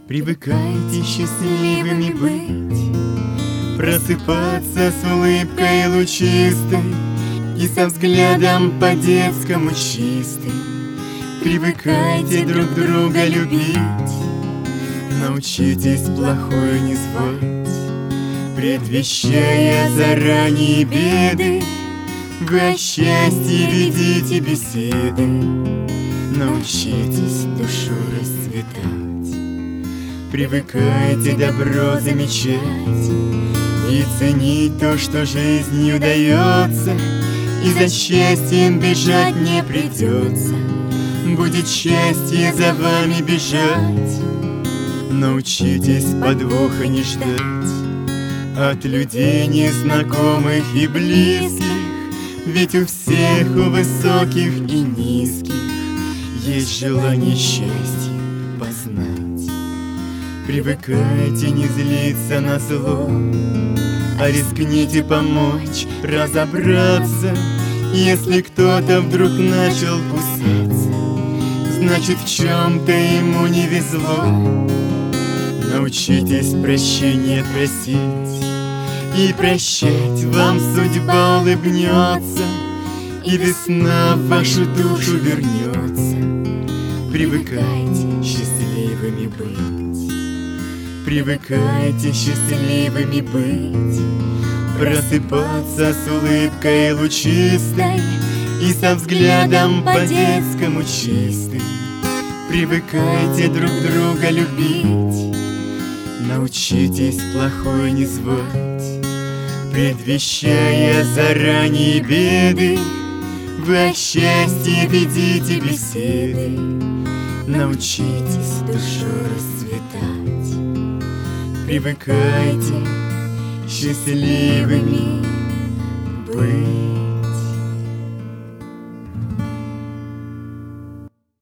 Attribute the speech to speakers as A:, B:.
A: Привыкайте счастливыми быть, просыпаться с улыбкой лучистой и со взглядом по-детскому чистым. Привыкайте друг друга любить, научитесь плохое не звать, предвещая заранее беды. Вы о счастье ведите беседы, научитесь душу расцветать. Привыкайте добро замечать и ценить то, что жизнью дается, и за счастьем бежать не придется. Будет счастье за вами бежать. Научитесь подвоха не ждать от людей незнакомых и близких, ведь у всех, у высоких и низких, есть желание счастья познать. Привыкайте не злиться на зло, а рискните помочь разобраться. Если кто-то вдруг начал кусаться, значит в чем-то ему не везло. Научитесь прощения просить, и прощать вам судьба улыбнется, и весна в вашу душу вернется. Привыкайте счастливыми быть, привыкайте счастливыми быть, просыпаться с улыбкой лучистой и со взглядом по-детскому чистым. Привыкайте друг друга любить, научитесь плохое не звать, предвещая заранее беды. Вы о счастье ведите беседы, научитесь душу расцветать. Привыкайте счастливыми быть.